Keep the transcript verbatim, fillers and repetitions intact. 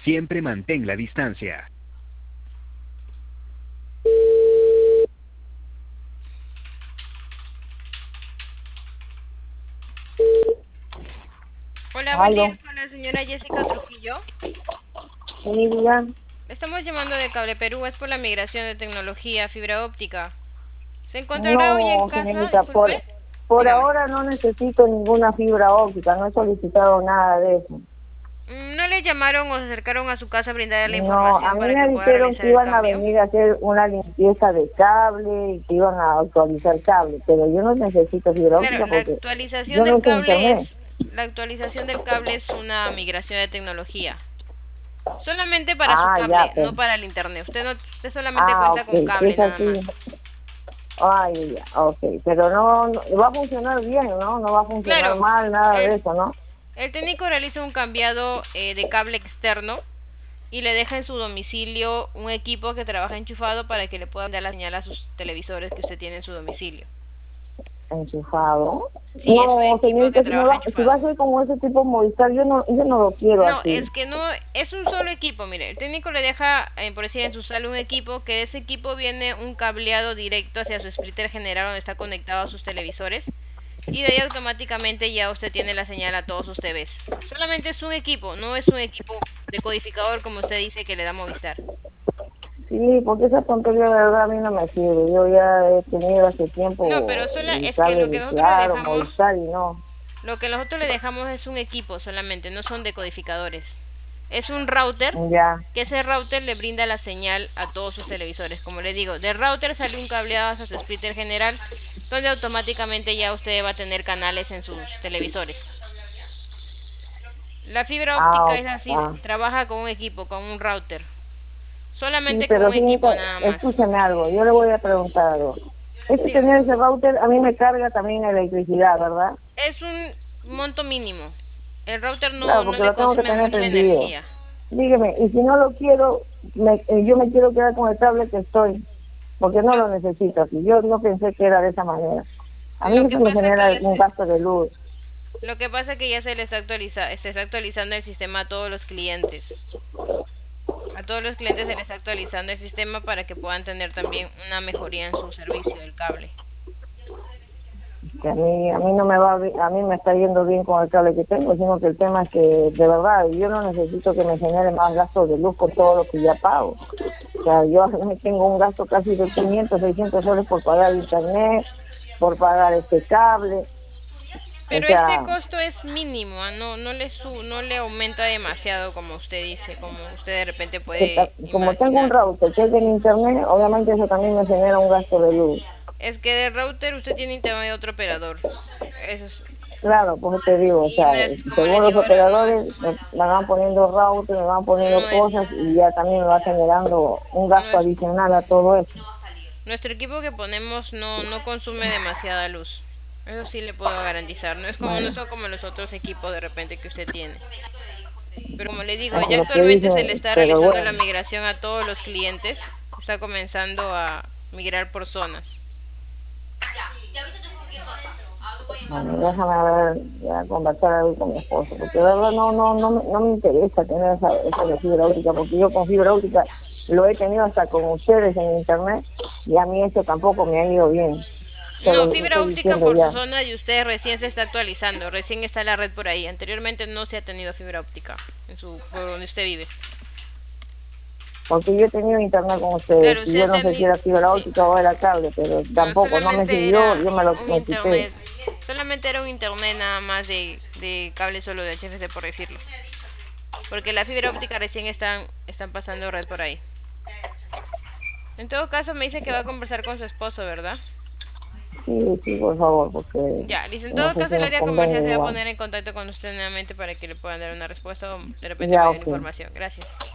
Siempre mantén la distancia. Hola, buen día Aló, con la señora Jessica Trujillo. sí, diga. Le estamos llamando de Cable Perú, es por la migración de tecnología fibra óptica. ¿Se encontrará hoy en No, casa? señorita, por, Disculpe. por Dígame. ahora no necesito ninguna fibra óptica, no he solicitado nada de eso. Mm, ¿No le llamaron o se acercaron a su casa a brindarle la No, a información mí para que me pueda dijeron realizar que el iban a cambio? venir a hacer una limpieza de cable y que iban a actualizar cable, pero yo no necesito fibra Claro, óptica la porque actualización yo no del uso cable internet. es la actualización del cable es una migración de tecnología. Solamente para su Ah, ya, cable, pues. no para el internet. Usted no, usted solamente Ah, cuenta ok, con si cable es nada más. así. Ay, ya, ok, pero no, no, va a funcionar bien, ¿no? No va a funcionar Claro, mal, nada de el, eso, ¿no? el técnico realiza un cambiado eh, de cable externo y le deja en su domicilio un equipo que trabaja enchufado para que le puedan dar la señal a sus televisores que usted tiene en su domicilio. Enchufado. Sí, es un No, equipo que señorita, si me trabaja va, si va enchufado. a ser como ese tipo Movistar, yo no, yo no lo quiero No, así. es que no, es un solo equipo, mire, el técnico le deja, eh, por decir, en su sala un equipo, que de ese equipo viene un cableado directo hacia su splitter general donde está conectado a sus televisores, y de ahí automáticamente ya usted tiene la señal a todos sus T Vs. Solamente es un equipo, no es un equipo decodificador como usted dice que le da Movistar. Sí, porque esa tontería de verdad a mí no me sirve. Yo ya he tenido hace No, tiempo pero sola, el es que cable lo que de nosotros le Claro, dejamos, Movistar y no. lo que nosotros le dejamos es un equipo solamente, no son decodificadores. Es un router, Ya, que ese router le brinda la señal a todos sus televisores. Como le digo, del router sale un cableado hacia su splitter general, donde automáticamente ya usted va a tener canales en sus televisores. La fibra ah, óptica ok, es así, ah. trabaja con un equipo, con un router. Sí, Solamente con pero un señorita, equipo nada más. escúcheme algo, yo le voy a preguntar algo. Este Dígame. tener ese router a mí me carga también electricidad, ¿verdad? Es un monto mínimo. El router no, Claro, no porque le lo tengo que consume tener mucha prendido. energía. Dígame, y si no lo quiero, me- eh, yo me quiero quedar con el cable que estoy, porque no Lo, lo necesito así. Yo no pensé que era de esa manera. A mí lo se que me pasa que genera ya un se, gasto de luz. lo que pasa que ya se le está actualiza, se está actualizando el sistema a todos los clientes. A todos los clientes se les está actualizando el sistema para que puedan tener también una mejoría en su servicio del cable. Que a mí, a mí no me va, bi- a mí me está yendo bien con el cable que tengo, sino que el tema es que de verdad yo no necesito que me genere más gastos de luz por todo lo que ya pago. O sea, yo me tengo un gasto casi de quinientos seiscientos soles por pagar internet, por pagar este cable. O Pero ese sea, costo es mínimo, ¿ah? no, no le su, no le aumenta demasiado como usted dice, como usted de repente que ta- puede como tengo un imaginar. router que es del internet, obviamente eso también me genera un gasto de luz. Es que de router usted tiene internet de otro operador. Eso es, Claro, pues te digo, o y sea, no es, como le según los digo, ahora no es, operadores me, me van poniendo router, me van poniendo no es, cosas y ya también me va generando un no gasto es. adicional a todo eso. Nuestro equipo que ponemos no, no consume demasiada luz. Eso sí le puedo garantizar. No es como, no Bueno, son como los otros equipos de repente que usted tiene. Pero como le digo, eso ya es lo que actualmente se le dicen, está pero realizando la bueno, migración a todos los clientes. Está comenzando a migrar por zonas. bueno, déjame ver, ya conversar algo con mi esposo, porque de verdad no, no, no, me- no me interesa tener esa, esa de fibra óptica, porque yo con fibra óptica lo he tenido hasta con ustedes en internet y a mí eso tampoco me ha ido bien, se No, lo fibra estoy óptica diciendo por su ya. zona y usted recién se está actualizando. Recién está la red por ahí. Anteriormente no se ha tenido fibra óptica en su, por donde usted vive. Porque yo he tenido internet con ustedes Claro, y usted yo ha no sé si tenido... era fibra Sí. óptica o era cable, pero No, tampoco, no me solamente sirvió, era yo me lo un me quité. internet, solamente era un internet nada más de, de cable solo de H F C por decirlo. Porque la fibra óptica recién están, están pasando red por ahí. En todo caso me dice que va a conversar con su esposo, ¿verdad? Sí, sí, por favor, porque Ya, listo. En no todo sé caso si el nos área comercial convenga se va a igual. poner en contacto con usted nuevamente para que le puedan dar una respuesta o de repente Ya, mayor ok. información. Gracias.